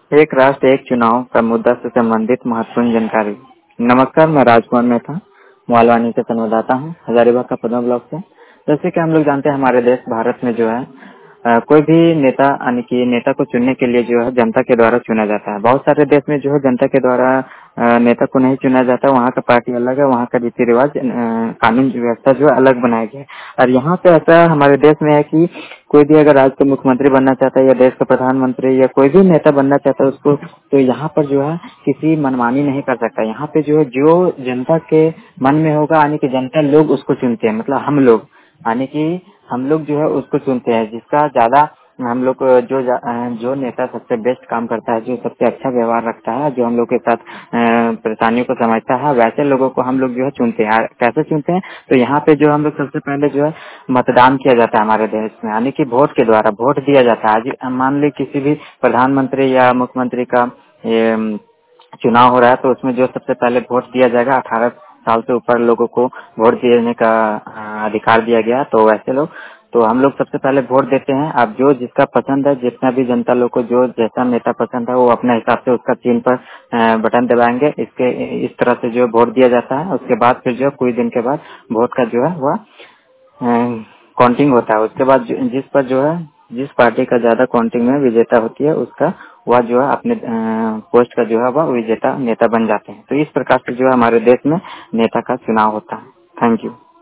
एक राष्ट्र एक चुनाव का मुद्दा से संबंधित महत्वपूर्ण जानकारी। नमस्कार, मैं राजकुमार मेहता मोहालवानी से संवाददाता हूँ, हजारीबाग का पद्मा ब्लॉक से। जैसे कि हम लोग जानते हैं, हमारे देश भारत में जो है कोई भी नेता यानी कि नेता को चुनने के लिए जो है जनता के द्वारा चुना जाता है। बहुत सारे देश में जो है जनता के द्वारा नेता को नहीं चुना जाता, वहाँ का पार्टी अलग है, वहाँ का रीति रिवाज कानून व्यवस्था जो है अलग बनाया गया है। और यहाँ पे ऐसा हमारे देश में है कि कोई भी अगर राज्य का मुख्यमंत्री बनना चाहता है या देश का प्रधानमंत्री या कोई भी नेता बनना चाहता है उसको, तो यहाँ पर जो है किसी मनमानी नहीं कर सकता। यहाँ पे जो है जो जनता के मन में होगा यानी कि जनता लोग उसको चुनते हैं, मतलब हम लोग यानी कि हम लोग जो है उसको चुनते हैं, जिसका ज्यादा हम लोग जो नेता सबसे बेस्ट काम करता है, जो सबसे अच्छा व्यवहार रखता है, जो हम लोग के साथ परेशानियों को समझता है, वैसे लोगों को हम लोग जो है चुनते हैं। कैसे चुनते हैं? तो यहाँ पे जो हम लोग सबसे पहले जो है मतदान किया जाता है हमारे देश में, यानी कि वोट के द्वारा वोट दिया जाता है। आज मान ली किसी भी प्रधानमंत्री या मुख्यमंत्री का चुनाव हो रहा है, तो उसमें जो सबसे पहले वोट दिया जाएगा, 18 साल से ऊपर लोगों को वोट देने का अधिकार दिया गया। तो वैसे लोग, तो हम लोग सबसे पहले वोट देते हैं। अब जो जिसका पसंद है, जितना भी जनता लोग को जो जैसा नेता पसंद है, वो अपने हिसाब से उसका चिन्ह पर बटन दबाएंगे। इस तरह से जो वोट दिया जाता है। उसके बाद फिर जो कुछ दिन के बाद वोट का जो है वह काउंटिंग होता है। उसके बाद जिस पर जो है जिस पार्टी का ज्यादा काउंटिंग में विजेता होती है, उसका वह जो है अपने पोस्ट का जो है वह विजेता नेता बन जाते हैं। तो इस प्रकार से जो है हमारे देश में नेता का चुनाव होता है। Thank you.